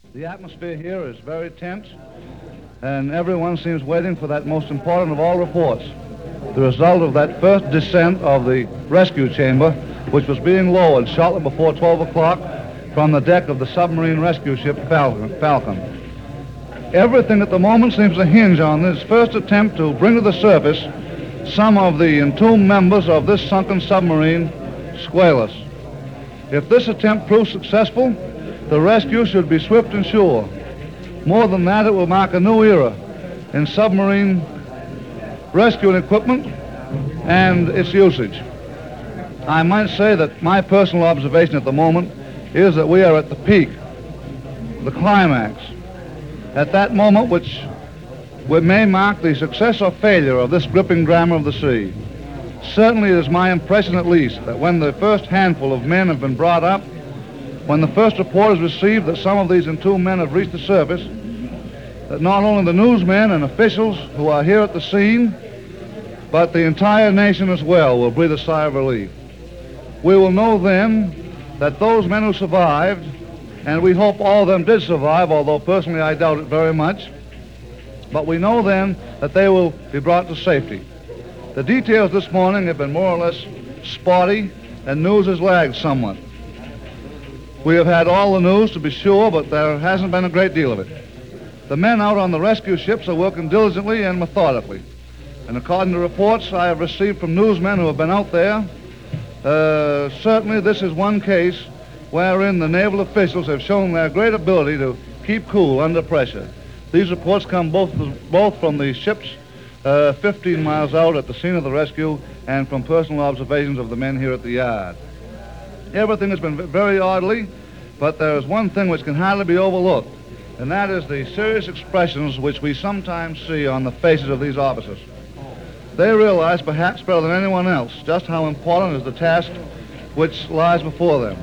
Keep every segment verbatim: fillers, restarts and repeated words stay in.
The atmosphere here is very tense, and everyone seems waiting for that most important of all reports, the result of that first descent of the rescue chamber, which was being lowered shortly before twelve o'clock from the deck of the submarine rescue ship Falcon. Falcon. Everything at the moment seems to hinge on this first attempt to bring to the surface some of the entombed members of this sunken submarine, Squalus. If this attempt proves successful, the rescue should be swift and sure. More than that, it will mark a new era in submarine rescue equipment and its usage. I might say that my personal observation at the moment is that we are at the peak, the climax, at that moment which may mark the success or failure of this gripping drama of the sea. Certainly it is my impression, at least, that when the first handful of men have been brought up, when the first report is received that some of these entombed men have reached the surface, that not only the newsmen and officials who are here at the scene, but the entire nation as well will breathe a sigh of relief. We will know then that those men who survived, and we hope all of them did survive, although personally I doubt it very much, but we know then that they will be brought to safety. The details this morning have been more or less spotty, and news has lagged somewhat. We have had all the news, to be sure, but there hasn't been a great deal of it. The men out on the rescue ships are working diligently and methodically. And according to reports I have received from newsmen who have been out there, uh, certainly this is one case wherein the naval officials have shown their great ability to keep cool under pressure. These reports come both, both from the ships uh, fifteen miles out at the scene of the rescue and from personal observations of the men here at the yard. Everything has been very orderly, but there is one thing which can hardly be overlooked, and that is the serious expressions which we sometimes see on the faces of these officers. They realize, perhaps better than anyone else, just how important is the task which lies before them.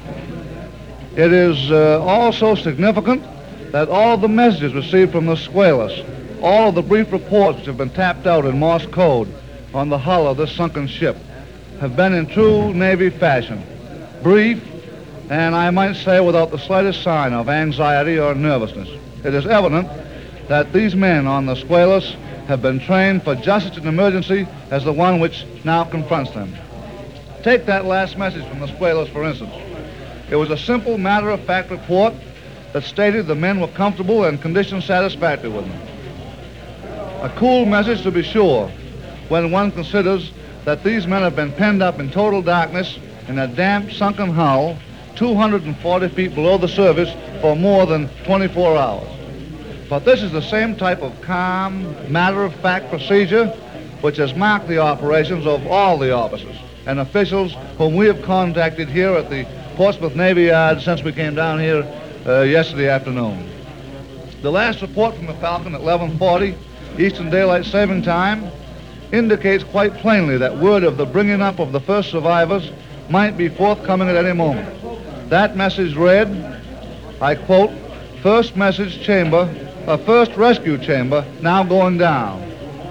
It is uh, also significant that all of the messages received from the Squalus, all of the brief reports which have been tapped out in Morse code on the hull of this sunken ship, have been in true Navy fashion, brief, and I might say without the slightest sign of anxiety or nervousness. It is evident that these men on the Squalus have been trained for just such an emergency as the one which now confronts them. Take that last message from the Squalus, for instance. It was a simple, matter-of-fact report that stated the men were comfortable and conditions satisfactory with them. A cool message, to be sure, when one considers that these men have been penned up in total darkness in a damp, sunken hull two hundred forty feet below the surface for more than twenty-four hours. But this is the same type of calm, matter-of-fact procedure which has marked the operations of all the officers and officials whom we have contacted here at the Portsmouth Navy Yard since we came down here uh, yesterday afternoon. The last report from the Falcon at eleven forty Eastern Daylight Saving Time indicates quite plainly that word of the bringing up of the first survivors might be forthcoming at any moment. That message read, I quote, "First message chamber, a first rescue chamber now going down."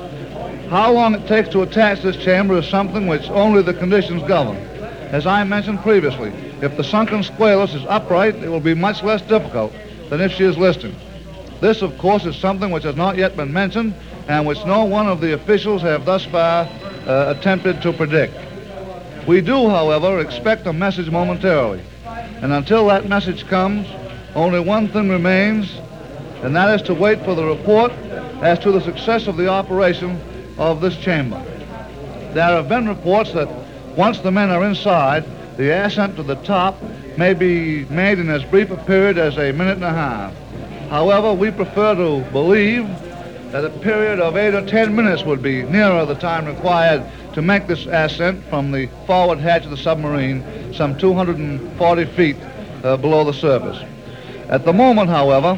How long it takes to attach this chamber is something which only the conditions govern. As I mentioned previously, if the sunken Squalus is upright, it will be much less difficult than if she is listing. This, of course, is something which has not yet been mentioned and which no one of the officials have thus far uh, attempted to predict. We do, however, expect a message momentarily, and until that message comes, only one thing remains, and that is to wait for the report as to the success of the operation of this chamber. There have been reports that once the men are inside, the ascent to the top may be made in as brief a period as a minute and a half. However, we prefer to believe that a period of eight or ten minutes would be nearer the time required to make this ascent from the forward hatch of the submarine, some two hundred forty feet uh, below the surface. At the moment, however,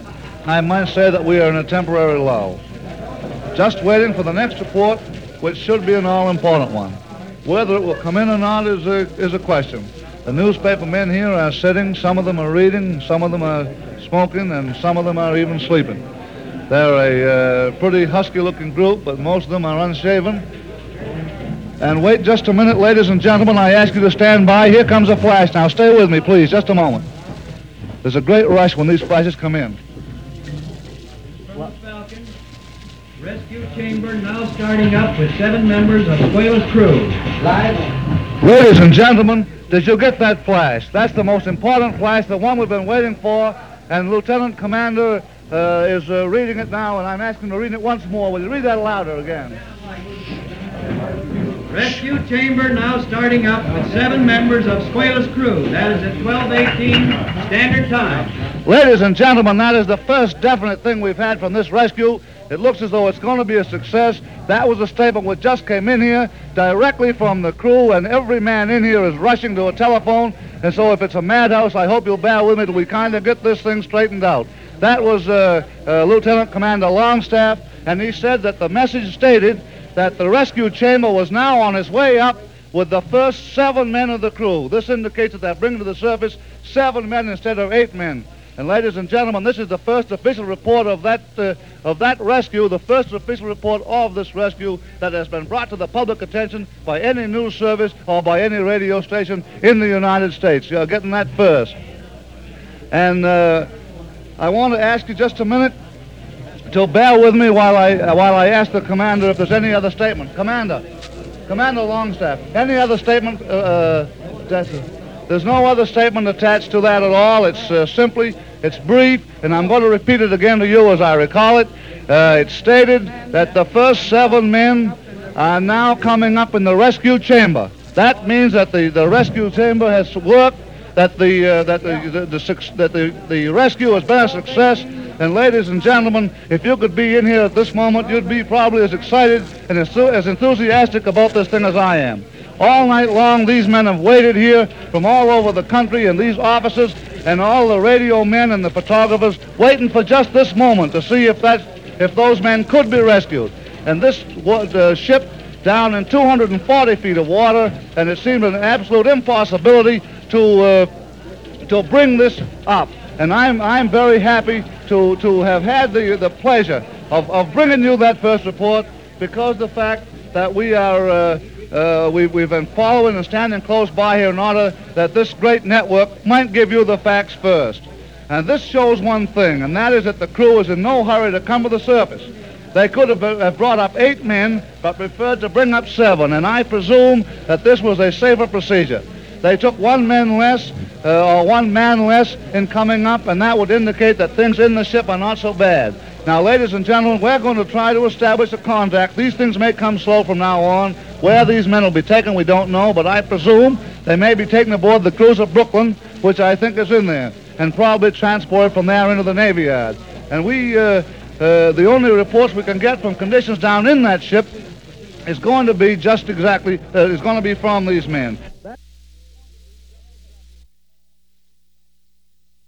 I might say that we are in a temporary lull, just waiting for the next report, which should be an all-important one. Whether it will come in or not is a, is a question. The newspaper men here are sitting, some of them are reading, some of them are smoking, and some of them are even sleeping. They're a uh, pretty husky-looking group, but most of them are unshaven. And wait just a minute, ladies and gentlemen, I ask you to stand by. Here comes a flash. Now, stay with me, please, just a moment. there's a great rush when these flashes come in. From the Falcon, rescue chamber now starting up with seven members of the whale's crew. Live. Ladies and gentlemen, did you get that flash? That's the most important flash, the one we've been waiting for, and Lieutenant Commander uh, is uh, reading it now, and I'm asking him to read it once more. Will you read that louder again? Rescue chamber now starting up with seven members of Squalus crew. That is at twelve eighteen Standard Time. Ladies and gentlemen, that is the first definite thing we've had from this rescue. It looks as though it's going to be a success. That was a statement which just came in here directly from the crew, and every man in here is rushing to a telephone. And so if it's a madhouse, I hope you'll bear with me till we kind of get this thing straightened out. That was uh, uh, Lieutenant Commander Longstaff, and he said that the message stated that the rescue chamber was now on its way up with the first seven men of the crew. This indicates that they're bringing to the surface seven men instead of eight men. And ladies and gentlemen, this is the first official report of that uh, of that rescue, the first official report of this rescue that has been brought to the public attention by any news service or by any radio station in the United States. You're getting that first. And uh, I want to ask you just a minute to bear with me while I uh, while I ask the commander if there's any other statement. Commander, Commander Longstaff, any other statement? Uh, uh, there's no other statement attached to that at all. It's uh, simply, it's brief, and I'm going to repeat it again to you as I recall it. Uh, it's stated that the first seven men are now coming up in the rescue chamber. That means that the, the rescue chamber has worked, that the uh, that the, the, the that the, the rescue has been a success. And ladies and gentlemen, if you could be in here at this moment, you'd be probably as excited and as, as enthusiastic about this thing as I am. All night long, these men have waited here from all over the country, and these officers and all the radio men and the photographers waiting for just this moment to see if that, if those men could be rescued. And this was uh, ship down in two hundred forty feet of water, and it seemed an absolute impossibility to uh, to bring this up. And I'm I'm very happy to to have had the the pleasure of, of bringing you that first report, because the fact that we are uh, uh, we we've been following and standing close by here in order that this great network might give you the facts first. And this shows one thing, and that is that the crew is in no hurry to come to the surface. They could have, have brought up eight men, but preferred to bring up seven, and I presume that this was a safer procedure. They took one man less, uh, or one man less in coming up, and that would indicate that things in the ship are not so bad. Now, ladies and gentlemen, we're going to try to establish a contact. These things may come slow from now on. Where these men will be taken, we don't know, but I presume they may be taken aboard the cruiser Brooklyn, which I think is in there, and probably transported from there into the Navy Yard. And we, uh, uh, the only reports we can get from conditions down in that ship is going to be just exactly, uh, is going to be from these men.